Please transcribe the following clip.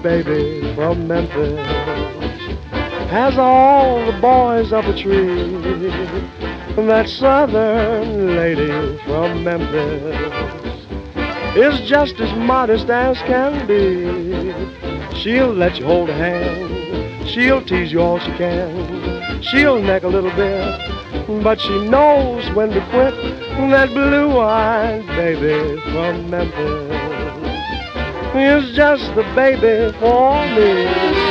baby from Memphis has all the boys up a tree. That southern lady from Memphis is just as modest as can be. She'll let you hold a hand, she'll tease you all she can, she'll neck a little bit, but she knows when to quit. That blue-eyed baby from Memphis is just the baby for me.